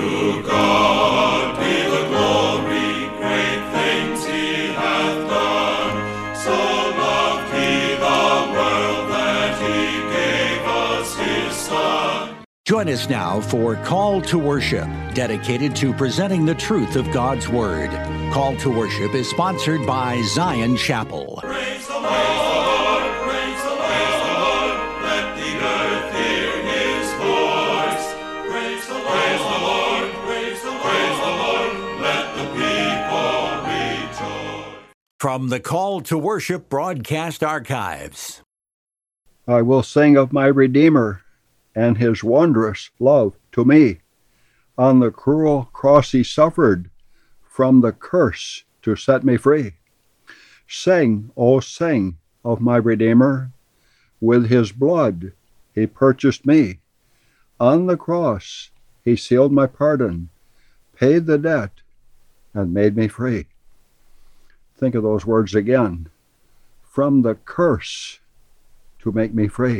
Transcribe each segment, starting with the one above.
To God be the glory, great things he hath done. So loved he the world that he gave us his Son. Join us now for Call to Worship, dedicated to presenting the truth of God's Word. Call to Worship is sponsored by Zion Chapel. Praise the Lord, praise the Lord, let the earth hear his voice. Praise the Lord, praise the Lord, let the people rejoice. From the Call to Worship broadcast archives. I will sing of my Redeemer and his wondrous love to me. On the cruel cross he suffered, from the curse to set me free. Sing, oh sing, of my Redeemer. With his blood he purchased me. On the cross he sealed my pardon, paid the debt, and made me free. Think of those words again. From the curse to make me free.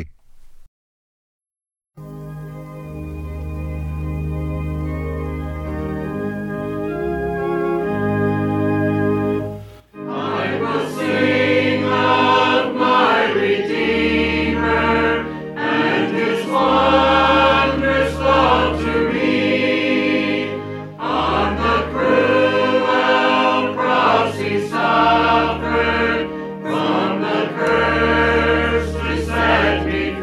From the curse to set me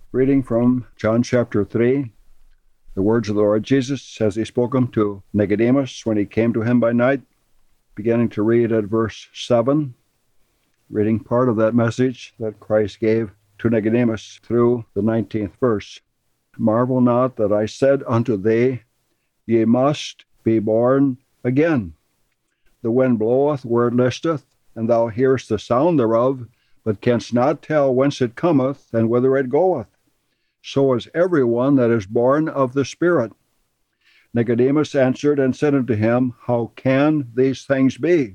Reading from John chapter 3, the words of the Lord Jesus as he spoke them to Nicodemus when he came to him by night, beginning to read at verse 7, reading part of that message that Christ gave to Nicodemus through the 19th verse. Marvel not that I said unto thee, Ye must be born again. The wind bloweth where it listeth, and thou hearest the sound thereof, but canst not tell whence it cometh, and whither it goeth. So is every one that is born of the Spirit. Nicodemus answered and said unto him, How can these things be?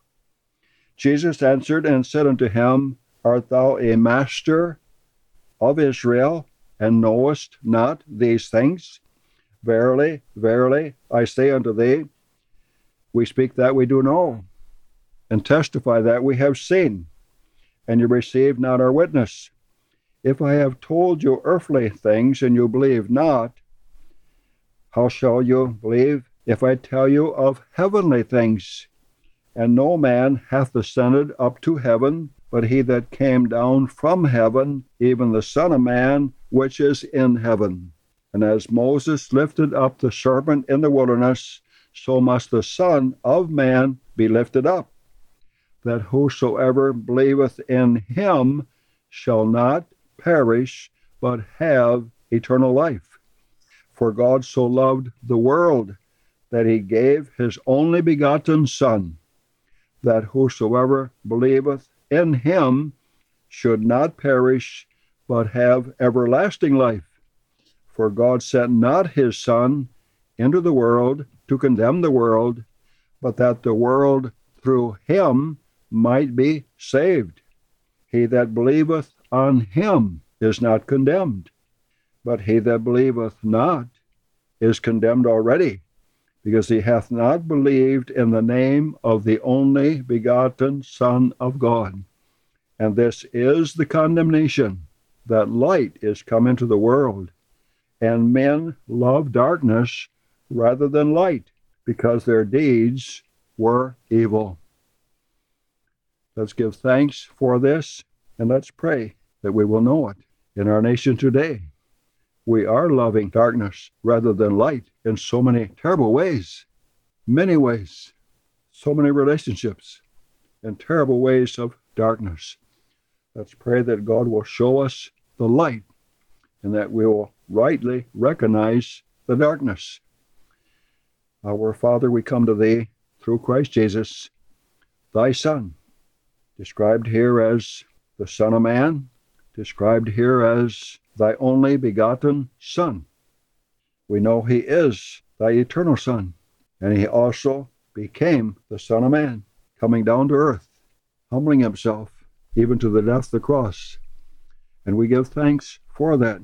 Jesus answered and said unto him, Art thou a master of Israel, and knowest not these things? Verily, verily, I say unto thee, we speak that we do know, and testify that we have seen, and you receive not our witness. If I have told you earthly things, and you believe not, how shall you believe if I tell you of heavenly things? And no man hath ascended up to heaven, but he that came down from heaven, even the Son of Man, which is in heaven. And as Moses lifted up the serpent in the wilderness, so must the Son of Man be lifted up, that whosoever believeth in him shall not perish, but have eternal life. For God so loved the world, that he gave his only begotten Son, that whosoever believeth in him should not perish, but have everlasting life. For God sent not his Son into the world to condemn the world, but that the world through him might be saved. He that believeth on him is not condemned, but he that believeth not is condemned already, because he hath not believed in the name of the only begotten Son of God. And this is the condemnation, that light is come into the world, and men love darkness rather than light, because their deeds were evil. Let's give thanks for this, and let's pray that we will know it in our nation today. We are loving darkness rather than light in so many terrible ways, many ways, so many relationships, and terrible ways of darkness. Let's pray that God will show us the light, and that we will rightly recognize the darkness. Our Father, we come to thee through Christ Jesus, thy Son, described here as the Son of Man, described here as thy only begotten Son. We know he is thy eternal Son, and he also became the Son of Man, coming down to earth, humbling himself even to the death of the cross. And we give thanks for that.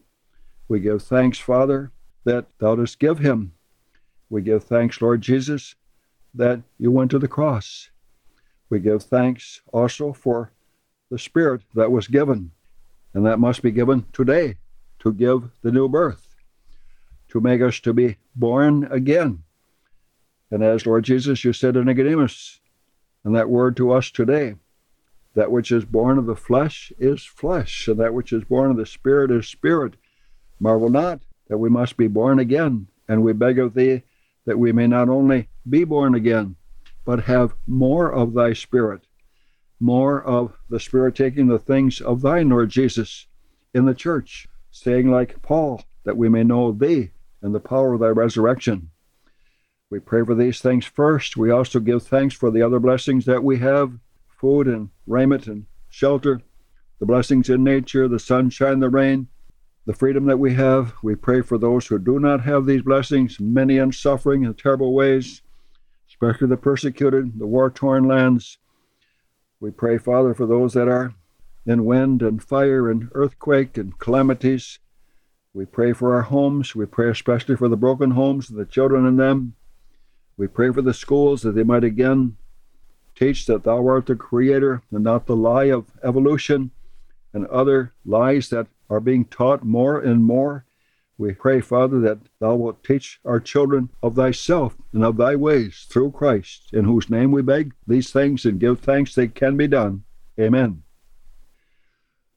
We give thanks, Father, that thou dost give him. We give thanks, Lord Jesus, that you went to the cross. We give thanks also for the Spirit that was given, and that must be given today, to give the new birth, to make us to be born again. And as, Lord Jesus, you said to Nicodemus, and that word to us today, that which is born of the flesh is flesh, and that which is born of the Spirit is spirit. Marvel not that we must be born again, and we beg of thee that we may not only be born again, but have more of thy Spirit, more of the Spirit taking the things of thine, Lord Jesus, in the church, saying like Paul, that we may know thee and the power of thy resurrection. We pray for these things first. We also give thanks for the other blessings that we have, food and raiment and shelter, the blessings in nature, the sunshine, the rain, the freedom that we have. We pray for those who do not have these blessings, many in suffering in terrible ways, especially the persecuted, the war-torn lands. We pray, Father, for those that are in wind and fire and earthquake and calamities. We pray for our homes. We pray especially for the broken homes and the children in them. We pray for the schools, that they might again teach that thou art the Creator and not the lie of evolution and other lies that are being taught more and more. We pray, Father, that thou wilt teach our children of thyself and of thy ways through Christ, in whose name we beg these things and give thanks they can be done. Amen.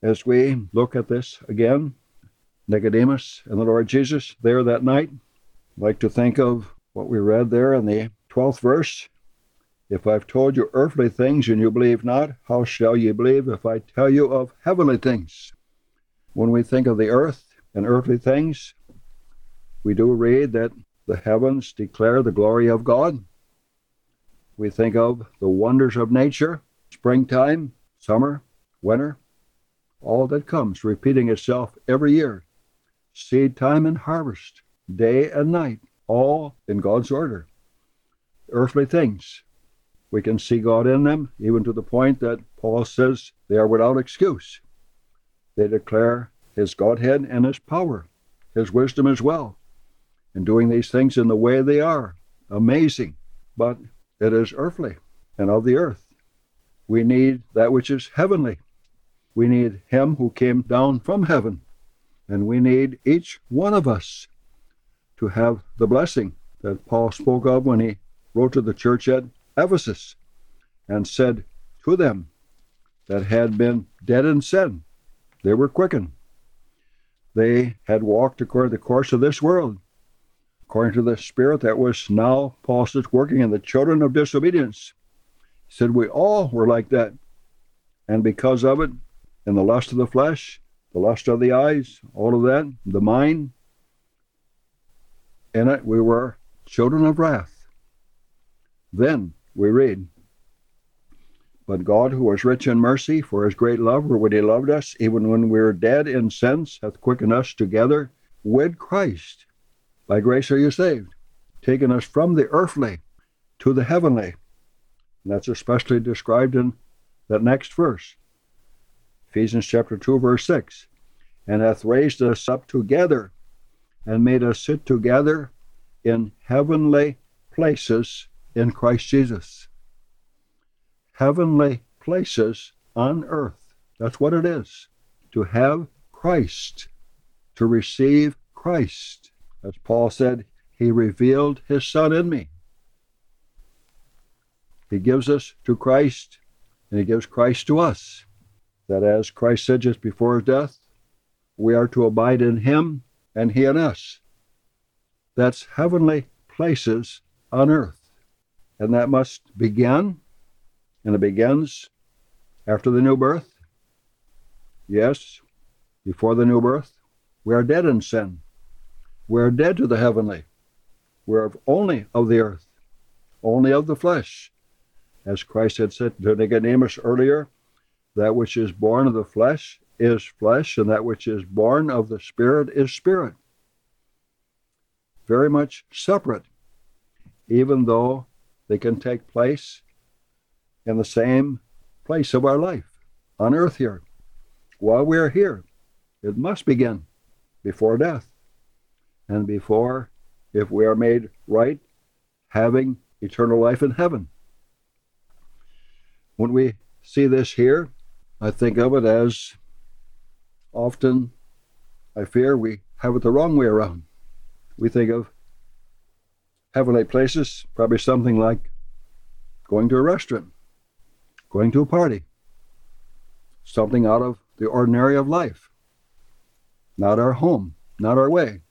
As we look at this again, Nicodemus and the Lord Jesus there that night, I'd like to think of what we read there in the 12th verse. If I've told you earthly things and you believe not, how shall ye believe if I tell you of heavenly things? When we think of the earth and earthly things, we do read that the heavens declare the glory of God. We think of the wonders of nature, springtime, summer, winter, all that comes repeating itself every year. Seed time and harvest, day and night, all in God's order. Earthly things, we can see God in them, even to the point that Paul says they are without excuse. They declare his Godhead and his power, his wisdom as well, in doing these things in the way they are. Amazing. But it is earthly and of the earth. We need that which is heavenly. We need him who came down from heaven. And we need each one of us to have the blessing that Paul spoke of when he wrote to the church at Ephesus and said to them that had been dead in sin, they were quickened. They had walked according to the course of this world, according to the spirit that was now, Paul says, working in the children of disobedience. He said we all were like that. And because of it, in the lust of the flesh, the lust of the eyes, all of that, the mind, in it we were children of wrath. Then we read, but God, who was rich in mercy, for his great love, wherewith he loved us, even when we were dead in sins, hath quickened us together with Christ. By grace are you saved, taking us from the earthly to the heavenly. And that's especially described in that next verse, Ephesians chapter 2, verse 6. And hath raised us up together and made us sit together in heavenly places in Christ Jesus. Heavenly places on earth. That's what it is. To have Christ. To receive Christ. As Paul said, he revealed his Son in me. He gives us to Christ, and he gives Christ to us. That as Christ said just before his death, we are to abide in him and he in us. That's heavenly places on earth. And that must begin, and it begins after the new birth. Yes, before the new birth, we are dead in sin. We are dead to the heavenly. We are only of the earth, only of the flesh. As Christ had said to Nicodemus earlier, that which is born of the flesh is flesh, and that which is born of the Spirit is spirit. Very much separate, even though they can take place in the same place of our life, on earth here. While we are here, it must begin before death, and before, if we are made right, having eternal life in heaven. When we see this here, I think of it as often, I fear, we have it the wrong way around. We think of heavenly places, probably something like going to a restaurant, going to a party, something out of the ordinary of life, not our home, not our way.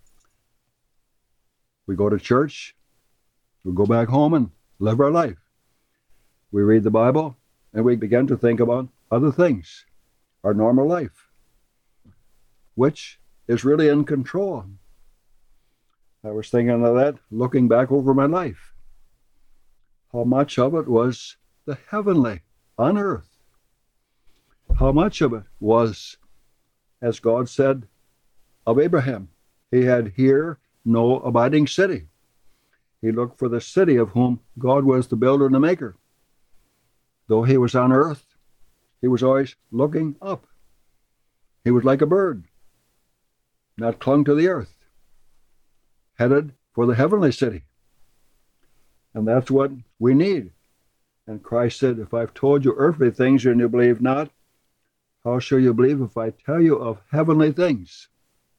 We go to church, we go back home and live our life. We read the Bible, and we begin to think about other things, our normal life, which is really in control. I was thinking of that, looking back over my life. How much of it was the heavenly, on earth? How much of it was, as God said of Abraham, he had here no abiding city. He looked for the city of whom God was the builder and the maker. Though he was on earth, he was always looking up. He was like a bird, not clung to the earth, headed for the heavenly city. And that's what we need. And Christ said, if I've told you earthly things and you believe not, how shall you believe if I tell you of heavenly things?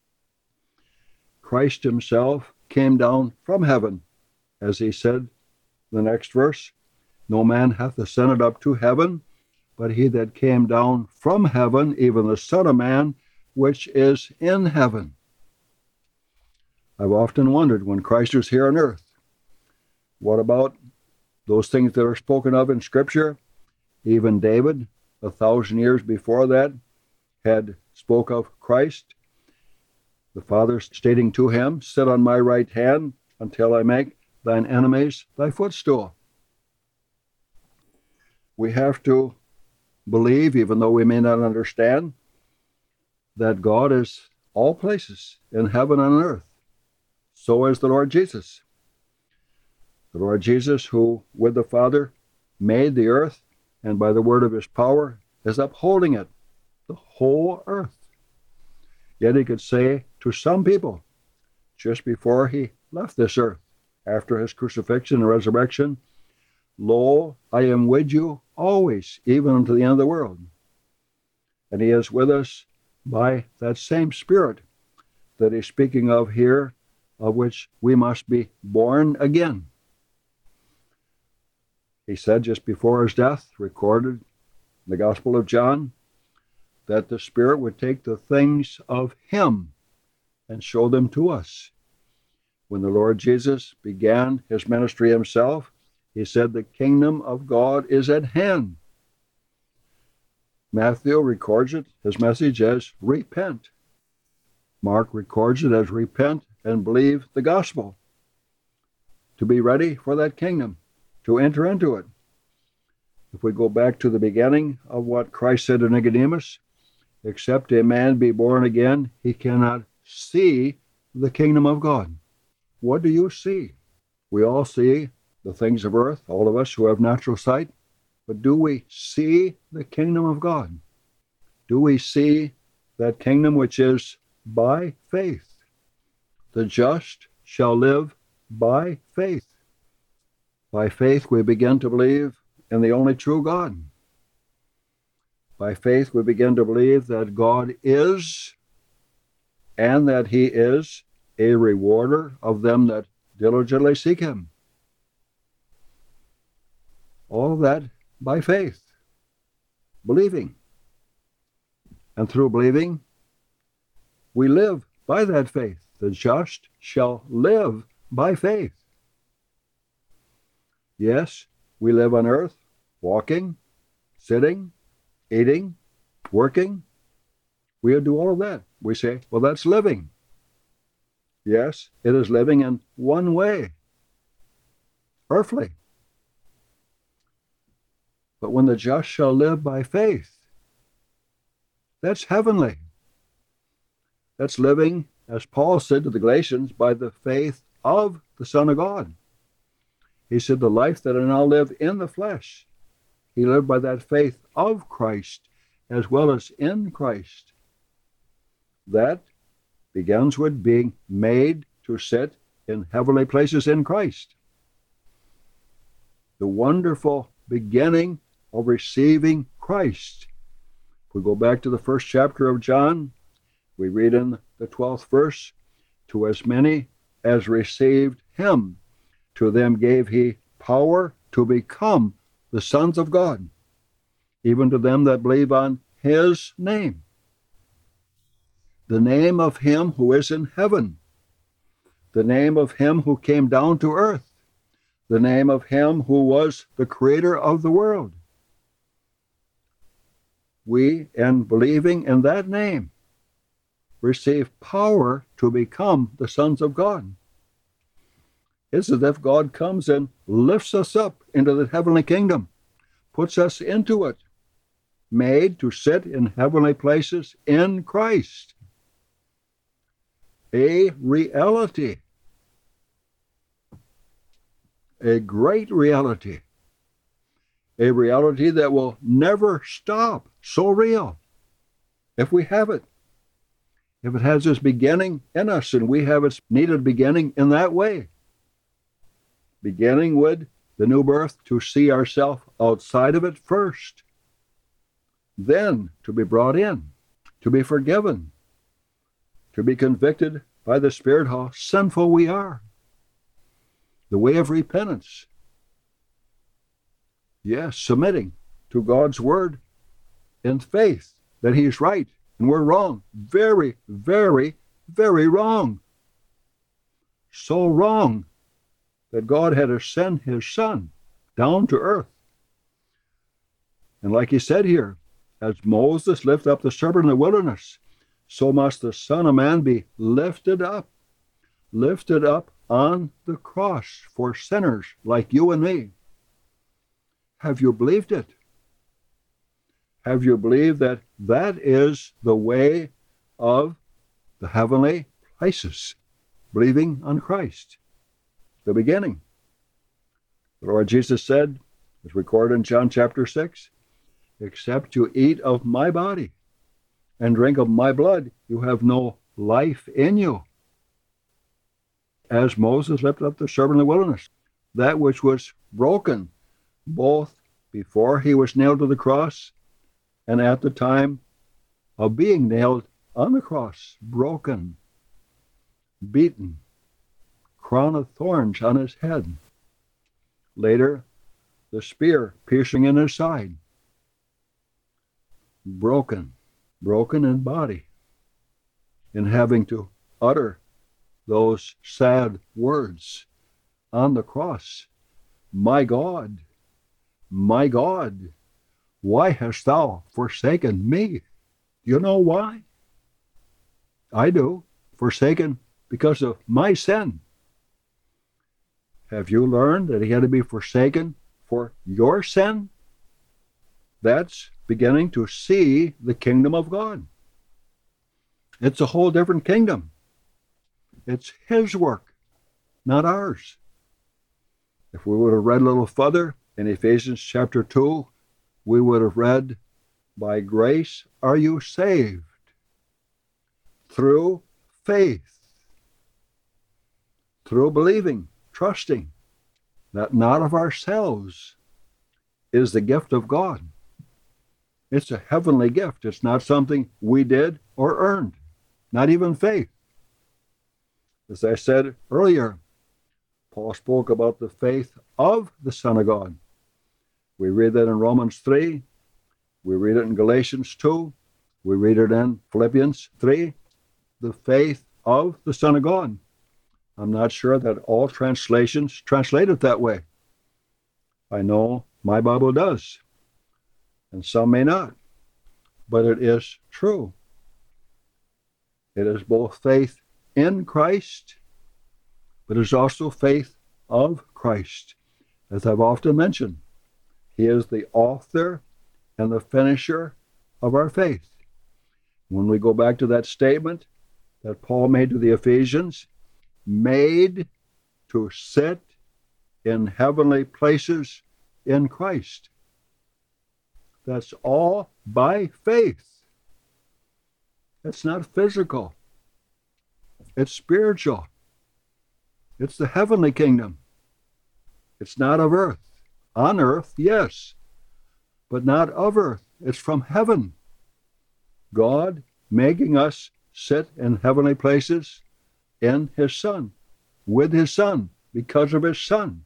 Christ himself came down from heaven, as he said in the next verse, no man hath ascended up to heaven, but he that came down from heaven, even the Son of Man, which is in heaven. I've often wondered, when Christ was here on earth, what about those things that are spoken of in Scripture? Even David, 1,000 years before that, had spoke of Christ, the Father stating to him, "Sit on my right hand until I make thine enemies thy footstool." We have to believe, even though we may not understand, that God is all places in heaven and on earth. So is the Lord Jesus. The Lord Jesus, who with the Father made the earth, and by the word of his power is upholding it, the whole earth. Yet he could say to some people, just before he left this earth, after his crucifixion and resurrection, "Lo, I am with you always, even unto the end of the world." And he is with us by that same Spirit that he's speaking of here, of which we must be born again. He said just before his death, recorded in the Gospel of John, that the Spirit would take the things of him and show them to us. When the Lord Jesus began his ministry himself, he said, "The kingdom of God is at hand." Matthew records it, his message, as repent. Mark records it as repent and believe the gospel, to be ready for that kingdom, to enter into it. If we go back to the beginning of what Christ said to Nicodemus, "Except a man be born again, he cannot see the kingdom of God." What do you see? We all see the things of earth, all of us who have natural sight, but do we see the kingdom of God? Do we see that kingdom which is by faith? The just shall live by faith. By faith we begin to believe in the only true God. By faith we begin to believe that God is, and that he is a rewarder of them that diligently seek him. All that by faith, believing. And through believing, we live by that faith. The just shall live by faith. Yes, we live on earth, walking, sitting, eating, working. We do all of that. We say, well, that's living. Yes, it is living in one way, earthly. But when the just shall live by faith, that's heavenly. That's living, as Paul said to the Galatians, by the faith of the Son of God. He said, the life that I now live in the flesh, he lived by that faith of Christ as well as in Christ. That begins with being made to sit in heavenly places in Christ. The wonderful beginning of receiving Christ. If we go back to the first chapter of John, we read in the 12th verse, "To as many as received him, to them gave he power to become the sons of God, even to them that believe on his name." The name of him who is in heaven, the name of him who came down to earth, the name of him who was the creator of the world. We, in believing in that name, receive power to become the sons of God. It's as if God comes and lifts us up into the heavenly kingdom, puts us into it, made to sit in heavenly places in Christ. A reality, a great reality, a reality that will never stop. So real, if we have it. If it has its beginning in us, and we have its needed beginning in that way. Beginning with the new birth, to see ourselves outside of it first. Then to be brought in, to be forgiven, to be convicted by the Spirit how sinful we are. The way of repentance. Yes, submitting to God's word in faith that he's right and we're wrong. Very, very, very wrong. So wrong that God had to send his Son down to earth. And like he said here, as Moses lifted up the serpent in the wilderness, so must the Son of Man be lifted up on the cross for sinners like you and me. Have you believed it? Have you believed that that is the way of the heavenly places? Believing on Christ, the beginning. The Lord Jesus said, as recorded in John chapter 6, except you eat of my body and drink of my blood, you have no life in you. As Moses lifted up the serpent in the wilderness, that which was broken both before he was nailed to the cross and at the time of being nailed on the cross, broken, beaten, crown of thorns on his head. Later, the spear piercing in his side. Broken in body, in having to utter those sad words on the cross. My God, why hast thou forsaken me? Do you know why? I do. Forsaken because of my sin. Have you learned that he had to be forsaken for your sin? That's beginning to see the kingdom of God. It's a whole different kingdom. It's his work, not ours. If we would have read a little further in Ephesians chapter 2, we would have read, by grace are you saved through faith, through believing, trusting that not of ourselves is the gift of God. It's a heavenly gift. It's not something we did or earned, not even faith. As I said earlier, Paul spoke about the faith of the Son of God. We read that in Romans 3. We read it in Galatians 2. We read it in Philippians 3. The faith of the Son of God. I'm not sure that all translations translate it that way. I know my Bible does, and some may not, but it is true. It is both faith in Christ, but it is also faith of Christ. As I've often mentioned, he is the author and the finisher of our faith. When we go back to that statement that Paul made to the Ephesians, made to sit in heavenly places in Christ. That's all by faith. It's not physical. It's spiritual. It's the heavenly kingdom. It's not of earth. On earth, yes, but not of earth. It's from heaven. God making us sit in heavenly places in his Son, with his Son, because of his Son.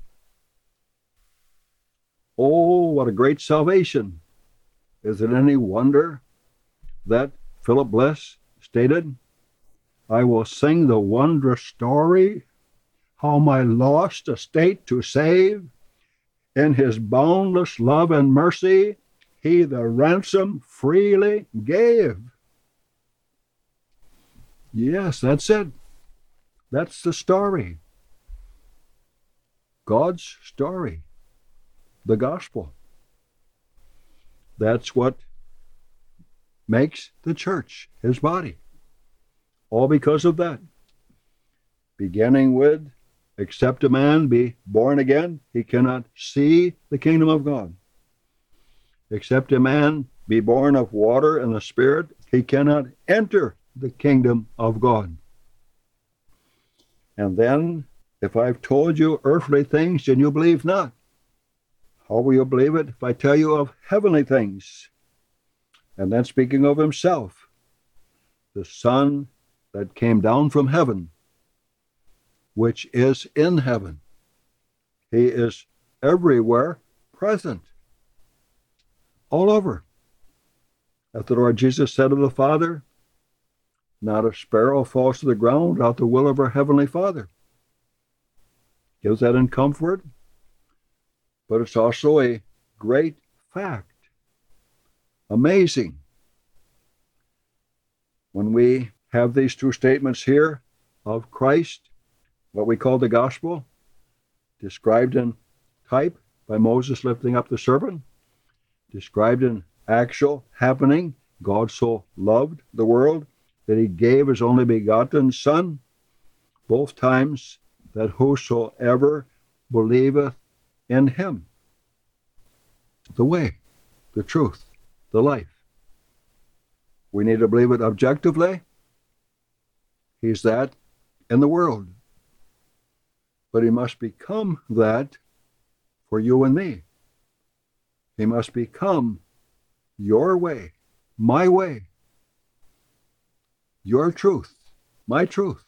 Oh, what a great salvation. Is it any wonder that Philip Bliss stated, I will sing the wondrous story, how my lost estate to save. In his boundless love and mercy, he the ransom freely gave. Yes, that's it. That's the story. God's story. The gospel. That's what makes the church his body. All because of that. Beginning with, except a man be born again, he cannot see the kingdom of God. Except a man be born of water and the Spirit, he cannot enter the kingdom of God. And then, if I've told you earthly things and you believe not, how will you believe it if I tell you of heavenly things? And then speaking of himself, the Son that came down from heaven, which is in heaven. He is everywhere present, all over. that the Lord Jesus said of the Father, not a sparrow falls to the ground without the will of our Heavenly Father. Gives that in comfort, but it's also a great fact. Amazing. When we have these two statements here of Christ, what we call the gospel, described in type by Moses lifting up the serpent, described in actual happening, God so loved the world that he gave his only begotten Son, both times that whosoever believeth in him, the way, the truth, the life. We need to believe it objectively. He's that in the world. But he must become that for you and me. He must become your way, my way, your truth, my truth.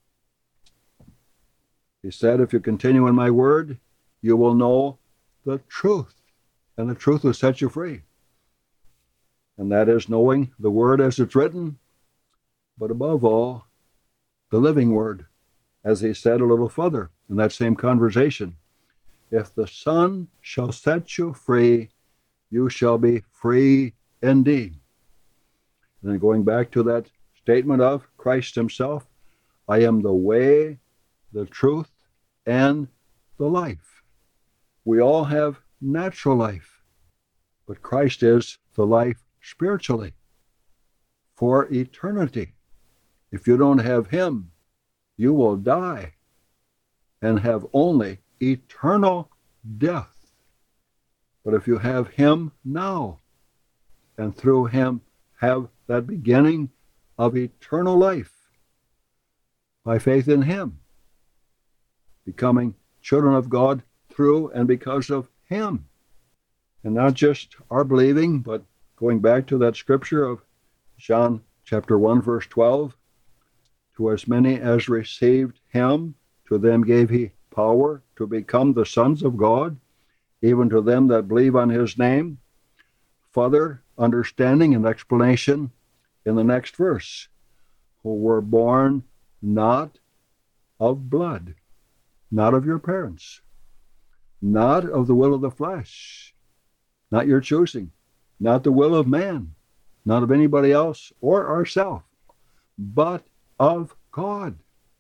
He said, if you continue in my word, you will know the truth, and the truth will set you free. And that is knowing the word as it's written, but above all, the living word, as he said a little further in that same conversation. If the Son shall set you free, you shall be free indeed. And then going back to that statement of Christ himself, I am the way, the truth, and the life. We all have natural life, but Christ is the life spiritually for eternity. If you don't have him, you will die and have only eternal death. But if you have him now, and through him have that beginning of eternal life by faith in him, becoming children of God through and because of him. And not just our believing, but going back to that scripture of John chapter 1, verse 12, to as many as received him, to them gave he power to become the sons of God, even to them that believe on his name. Further understanding and explanation in the next verse, who were born not of blood, not of your parents, not of the will of the flesh, not your choosing, not the will of man, not of anybody else or ourselves, but of God.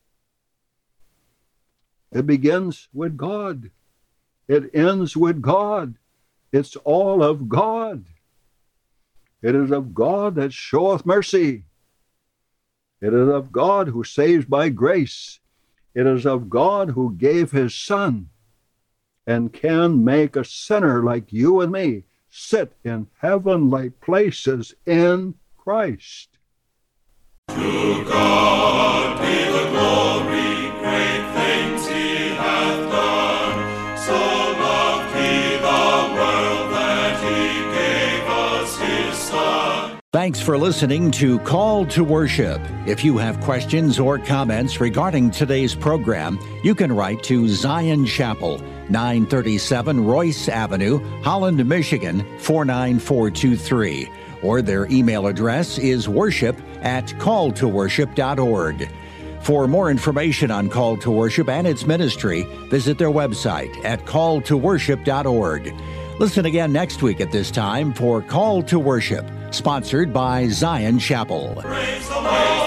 It begins with God. It ends with God. It's all of God. It is of God that showeth mercy. It is of God who saves by grace. It is of God who gave his Son and can make a sinner like you and me sit in heavenly places in Christ. To God be the glory, great things he hath done. So loved he the world that he gave us his Son. Thanks for listening to Call to Worship. If you have questions or comments regarding today's program, you can write to Zion Chapel, 937 Royce Avenue, Holland, Michigan, 49423. Or their email address is worship@calltoworship.org. For more information on Call to Worship and its ministry, visit their website at calltoworship.org. Listen again next week at this time for Call to Worship, sponsored by Zion Chapel. Praise the Lord.